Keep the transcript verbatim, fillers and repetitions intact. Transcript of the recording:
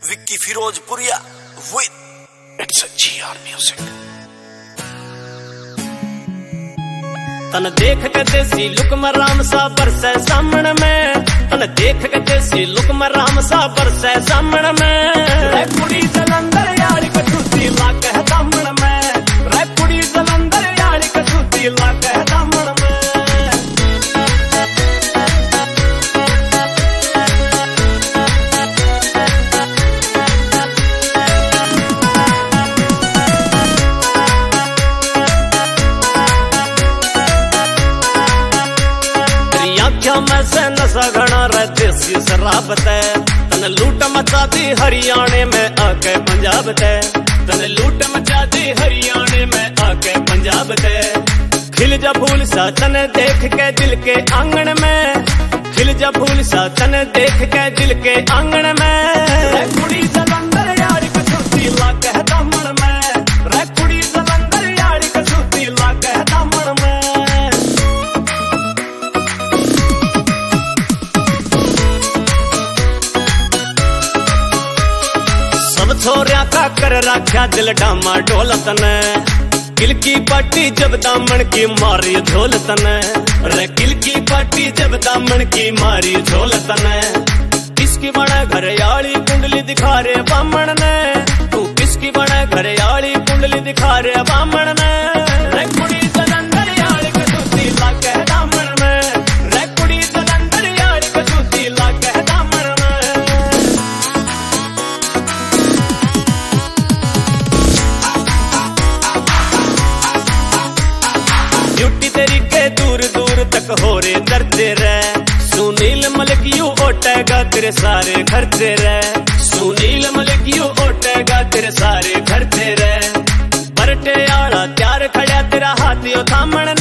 Vicky Ferozepuria with it's a GR music. तन देख के देसी लुक में राम सा बरसे सामने में, तन देख के देसी लुक में राम सा बरसे सामने में। रे कुड़ी जलंधर यार कछूती लाके है दामन में, रे कुड़ी जलंधर यार कछूती लाके है दामन में। मैं से नशा घना रे देसी शराब ते, तन लूट मचा दी हरियाणे में आके पंजाब ते, तन लूट मचा दी हरियाणे में आके पंजाब ते। खिल जा फूल सा तन देख के दिल के आंगन में, खिल जा फूल सा तन देख के दिल के आंगन में। कुड़ी जलंधर यार कछूती लाके है दामन में, रे कुड़ी जलंधर यार कछूती लाके है दामन में। छोरिया का कर रखा दिल डामा ढोलतन, किल की पाटी जब दामन की मारी झोलतन, रे किल की पाटी जब दामन की मारी झोलतन। किसकी बड़ा घर याली कुंडली दिखा रे बामण ने, तू किसकी बड़ा घर याली कुंडली दिखा रे बामण ने। रे कुड़ी जलंधर यार कछूती लाके है दामन में, रे कुड़ी जलंधर यार कछूती लाके है दामन में। ड्यूटी तेरी के दूर दूर तक हो रे दर्दे रे, सुनील मलिक यू ओटेगा तेरे सारे खर्चे रे, सुनील मलिक यू ओटेगा तेरे सारे खर्चे रे। बरटे आड़ा त्यार खड़ा तेरा हाथियों थामण